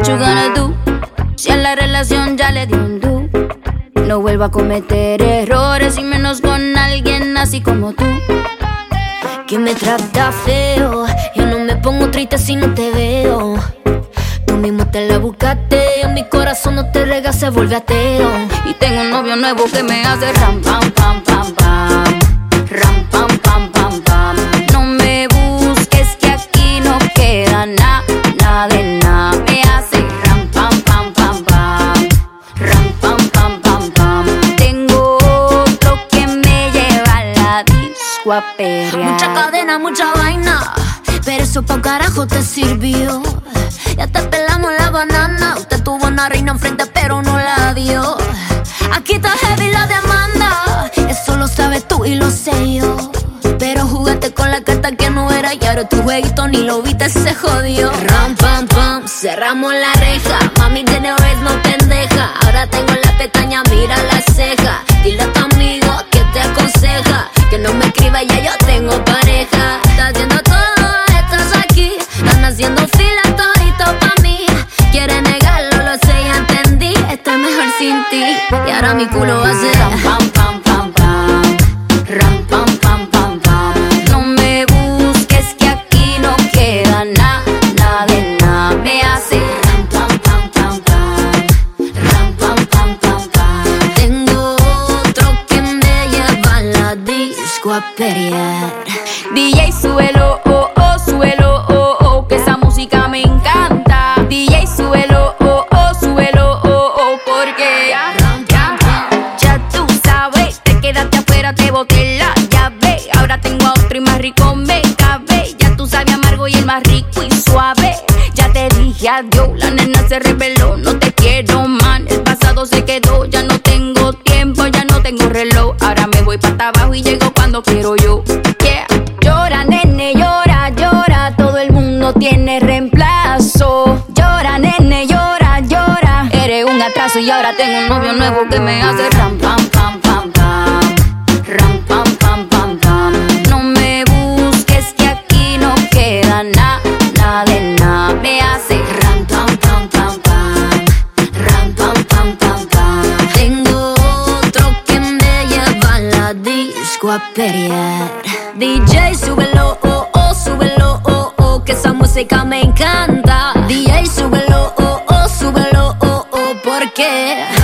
you gonna do? Si a la relación ya le di un do. No vuelvo a cometer errores y menos con alguien así como tú, que me trata feo. Yo no me pongo triste si no te veo. Tú mismo te la buscaste. En mi corazón no te rega, se vuelve ateo. Y tengo un novio nuevo que me hace ram, pam, pam, pam, pam. Ram, pam, pam, pam, pam. No me busques que aquí no queda nada, nada de nada. Me hace ram, pam, pam, pam, pam. Ram, pam, pam, pam, pam. Tengo otro que me lleva a la disco a perrear. Mucha cadena, mucha vaina, pero eso pa' carajo te sirvió. Ya te pelamos la banana. Usted tuvo una reina enfrente pero no la dio. Aquí está heavy la demanda. Eso lo sabes tú y lo sé yo. Pero jugaste con la carta que no era y ahora tu jueguito ni lo viste, se jodió. Ram, pam, pam, cerramos la reja. Mami tiene vez no pendeja. Ahora tengo la pestaña, mira la ceja. Dile a tu amigo que te aconseja que no me escriba, ya yo tengo pareja. Estás haciendo todo, estás aquí. Están haciendo fila todito pa' mí. Quiere negarlo, lo sé, ya entendí. Estoy mejor sin ti. Y ahora mi culo va a ser ram, pam, pam, pam, pam. Ram, pam, pam, pam, pam. No me busques que aquí no queda nada, nada de nada. Me hace ram, pam, pam, pam, pam. Ram, pam, pam, pam, pam. Tengo otro que me lleva a la disco a pelear. DJ, súbelo, oh, oh, súbelo, oh, oh, que esa música me encanta. DJ, súbelo, oh, oh, súbelo, oh, oh, porque ya tú sabes, te quedaste afuera, te boté la llave. Ahora tengo a otro y más rico me cabe. Ya tú sabes amargo y el más rico y suave. Ya te dije adiós, la nena se reveló. No te quiero, man, el pasado se quedó. Ya no tengo tiempo, ya no tengo reloj. Ahora me voy para abajo y llego cuando quiero yo. Yeah. Llora, nene, llora, llora. Todo el mundo tiene reemplazo. Llora, nene, llora, llora. Eres un atraso y ahora tengo un novio nuevo que me hace ram, pam, pam, pam, pam. Ram, pam, pam, pam, pam. No me busques que aquí no queda nada, nada de nada. Me hace ram, pam, pam, pam, pam. Ram, pam, pam, pam, pam. Tengo otro que me lleva a la disco a pelear. DJ, súbelo, oh, oh, súbelo, oh, oh, que esa música me encanta. DJ, súbelo, oh, oh, súbelo, oh, oh, porque